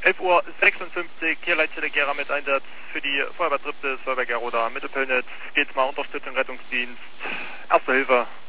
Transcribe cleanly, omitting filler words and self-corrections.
11:56 Uhr, hier Leitstelle Gera mit Einsatz für die Feuerwehrtruppe des Feuerwehr Geroda. Mittelpöllnitz geht's mal Unterstützung, Rettungsdienst, Erste Hilfe.